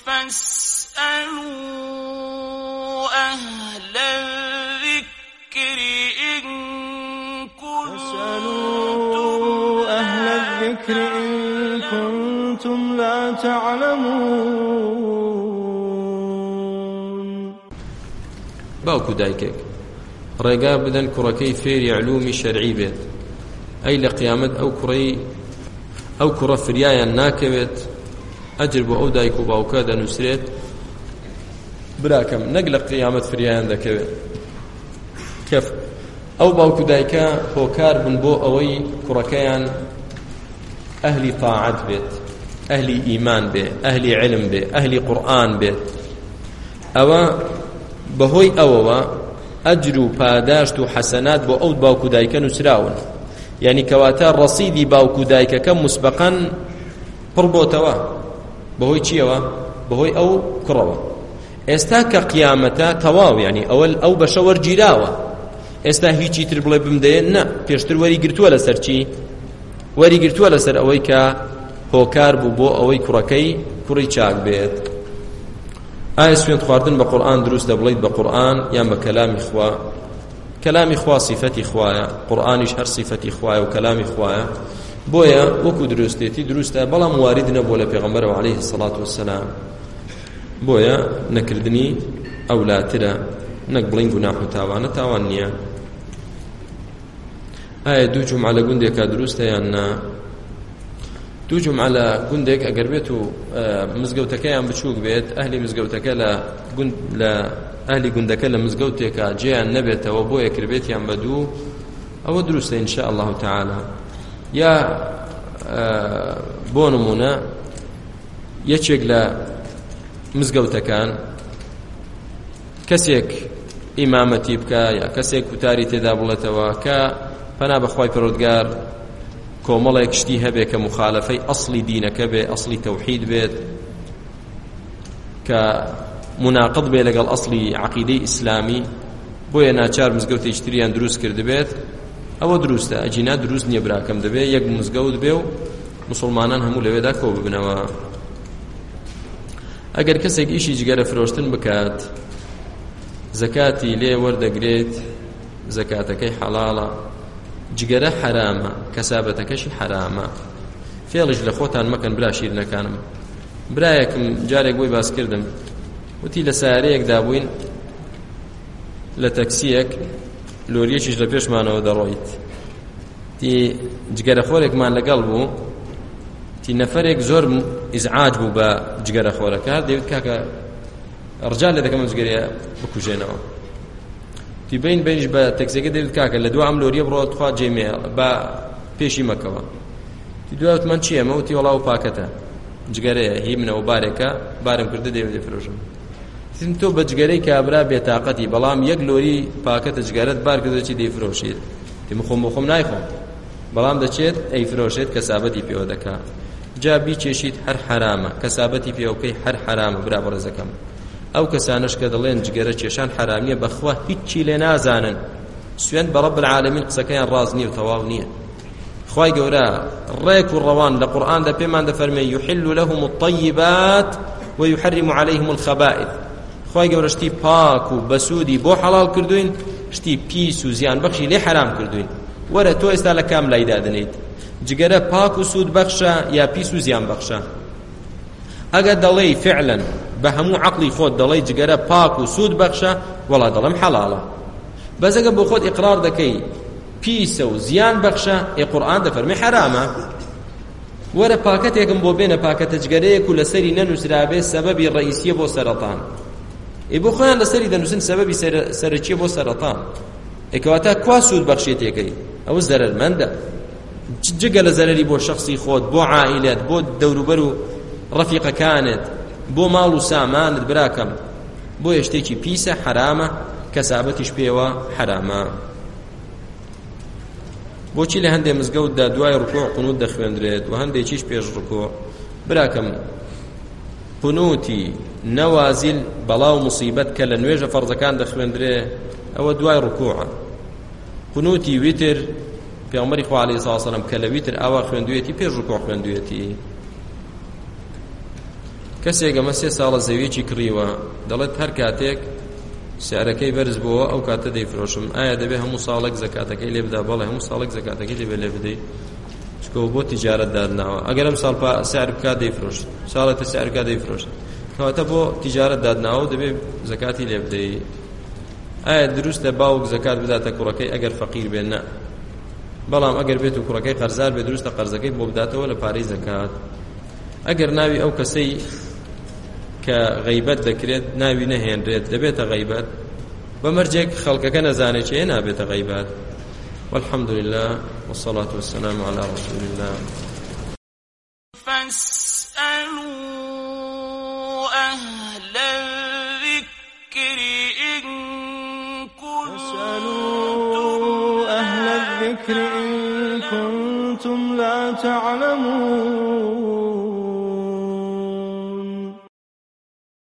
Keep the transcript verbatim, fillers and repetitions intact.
فاسألوا أهل الذكر إن كنتم أهل الذكر إن كنتم لا تعلمون. باوكو دايكك ڕێگا بدەن کوڕەکەی فێری علومی شەرعی بێت، ئەی لە قیامەت ئەو کوڕەی ئەو کوڕە فریایان ناکەوێت، ئەجر بۆ ئەو دایک و باوکە دەنووسرێت. براکەم نەک لە قیامەت فریایان دەکەوێت کە ئەو باوک و دایکە هۆکار بن بۆ ئەوەی کوڕەکەیان ئەهلی طاعەت بێت، ئەهلی ئیمان بێ، ئەهلی علم بێ، ئەهلی قورئان بێت. ئەوە بەهۆی ئەوەوە ئەجر و پاداشت و حەسەنات بۆ ئەو باوک و دایکە نووسراون، یعنی کەواتە ڕەسیدی باوک و دایکەکە مسبقەن پڕ بۆتەوە. بەهۆی چیەوە؟ بەهۆی ئەو کوڕەوە. ئێستا کە قیامەتە تەواو، یعنی ئەوە ئەو بەشە وەرگیراوە، ئێستا هیچی تر بڵێ بمدەیە نە، پێشتر وەری گرتووە لەسەر چی؟ وەری گرتووە لەسەر ئەوەی کە هۆکار بوو بۆ ئەوەی کوڕەکەی کوڕی چاک بێت. ئایا سوێند خواردن بە قورئان دروستە بڵێیت بە قورئان یان بە کەلامی خوا؟ کەلامی خوا صفەتی خوایە، قورئانیش هەر صفەتی خوایە و کەلامی خوایە، بۆیە وەکو دروستێتی دروستە، بەڵام وارد نەبووە لە پێغەمبەرەوە عەلەیهی سەڵات وەسەلام. بۆیە نەکردنی ئەولاترە، نەک بڵین گوناح و تاوانە تاوان نییە. ئایا دوو جومعە لە گوندێکە دروستە یان نا؟ دوو جومعە لە گوندێک ئەگەر بێت و مزگەوتەکەیان بچووک بێت، ئەهلی مزگەوتەکە لە گوند لە ئەهلی گوندەکە لە مزگەوتێکە جێیان نەبێتەوە بۆ یەکربێتیان بە دوو، ئەوە دروستە ئینشاء الله تعالی. یا بۆ نمونە یەکێک لە مزگەوتەکان کەسێک ئیمامەتی بکە یا کەسێک وتاری تێدا بڵێتەوە کە پەنا بەخوای پەروەردگار کۆمەڵێک شتی هەبێ کە مخالفەی ئەسڵی دینەکە بێ، ئەسڵی تەوحید بێت، کە مناقض بێ لەگەڵ ئەسڵی عەقیدەی ئیسلامی، بۆیە ناچار مزگەوتێکی تریان دروست کرد بێت، ئەوە دروستە. ئەجینا دروست نییە براکەم، دەبێ یەک مزگەوت بێ و مسلمانان هەموو لەوێدا کۆ ببنەوە. ئەگەر کەسێک ئیشی جگەرە فرۆشتن بکات، زەکاتی لێ وەردەگرێت، زەکاتەکەی حەڵاڵە، جگەرە حرامە، کەسابەتەکەشی حرامە. فێڵش لە خۆتان مەکەن برا شیرنەکانم. برایەکم جارێک بۆی باس کردم، وتی لە سیارەیەکدا بووین لە تەکسیەک، لۆریەکیش لە پێشمانەوە دەڕۆیت، تی جگەرە خۆرێکمان لەگەڵ بوو، تی نەفەرێک زۆر ئیزعاج بوو بە جگەرە خۆرەکە، دەیوت کاکە ڕجال لێ دەکەم جگەرەیە بکوژێنەوە. تی بین بینش بە تەکسیەکە دەیوت کاکە لە دوو ئەم لۆریە بڕۆ تخوا جێمێ بە پێشی مەکەوە. تی دوایوت من چییە؟ مەوتی وەڵاو پاکەتە، جگەرەیە، هی منەوە بارێکە، بارم کردە دەیوێت دەفرۆشم. تیم تۆ بە جگەرەی کابرا بێتاقەتی، بەڵام یەک لۆری پاکەتە جگەرەت بار کردوچی دەیفرۆشیت. تیم خۆم بۆ خۆم نایخۆم، بەڵام دەچێت ئەیفرۆشێت، کەسابەتی پێوە دەکا. جا بیچێشیت هەر حرامە، کەسابەتی پێوەکەی هەر حرامە. برا بەڕێزەکەم، ئەو کەسانش کە دەڵێن جگەرە کێشان حرامیە، بەخوا هیچی لێ نازانن، سوێند بە رەب العالەمین، قسەکەیان ڕاز نییە و تەواو نییە. خوای گەورە ڕێک و ڕەوان لە قورئاندا پێمان دەفەرمێ یحل لهم الطیبات ويحرم عليهم الخبائث. خوای گەورە شتی پاک و بەسوودی بۆ حەڵال کردوین، شتی پیس و زیان بەخشی لێ حرام کردوین. وەرە تۆ ئێستا لە کام لای دادنیت؟ جگەرە پاک و سوود بەخشە یا پیس و زیان بەخشە؟ ئەگەر دەڵێی فعلا بە هەموو عەقڵی خۆت دەڵێی جگەرە پاک و سوود بەخشە، وەڵا دەڵێم حەڵاڵە. بەس ئەگەر بۆ خۆت ئیقرار دەکەی پیسە و زیان بەخشە، ئێ قورئان دەفەرمێ حرامە. وەرە پاکەتێکم بۆ بێنە، پاکەتە جگەرەیەک و لەسەری نەنووسرابێ سەبەبی ڕئیسیە بۆ سەرەتان. ئێ بۆ خۆیان لەسەری دەنووسن سەبەبی سەرەکیە بۆ سەرەتان. ئێکەواتە کوا سوود بەخشێتێکەی؟ ئەوە زەرەرمەندە. جگە لە زەرەری بۆ شەخصی خۆت، بۆ عائیلەت، بۆ دەوروبەر و ڕەفیقەکانت، بۆ ماڵ و سامانت، براکەم بۆ یەشتێکی پیسە، حرامە، کەسابەتیش پێوە حرامە. بۆچی لە هەندێک مزگەوتدا دوای ڕکوع قونوت دەخوێندرێت و هەندێکیش پێش ڕکوع؟ براکەم قونوتی نەوازیل بەڵاو موسیبەت کە لە نوێژە فەرزەکان دەخوێندرێ، ئەوە دوای ڕکوعە. قونوتی ویتر پێغەمبەری خوا عەلەیهی سەڵاتو وسەلام کە لە ویتر ئاوا خوێندوێتی، پێش ڕکوع خوێندوێتی. کەسێک ئەمە سێ ساڵە زەویەکی کڕیوە دەڵێت هەر کاتێک سعرەکەی بەرز بووە ئەو کاتە دەیفرۆشم ئایا دەبێت هەموو ساڵێک زەکاتەکەی لێ بدا؟ بەڵێ هەموو ساڵێک زەکاتەکەی دەبێت لێ بدەیت چکە بۆ تیجارەت دادناوە ئەگەر ئەم ساڵ سعر بکات دەیفرۆشت ساڵێتە سعر بکات دەیفرۆشت کەواتە بۆ تیجارەت دادناوە دەبێت زەکاتی لێ بدەیت. ئایا دروستە باوک زەکات بداتە کوڕەکەی ئەگەر فەقیر بێت؟ نە، بەڵام ئەگەر بێت و کوڕەکەی قەرزار بێت دروستە قەرزەکەی بۆ بداتەوە لە پارەی زەکات. ئەگەر ناوی ئەو کەسەی کە غەیبەت دەکرێت ناوی نەهێنرێت دەبێتە غەیبەت بەمەرجێک خەڵکەکە نەزانێت چێ نابێتە غەیبەت. والحمد لله والصلاة والسلام على رسول الله. فاسألوا أهل الذكر إن كنتم لا تعلمون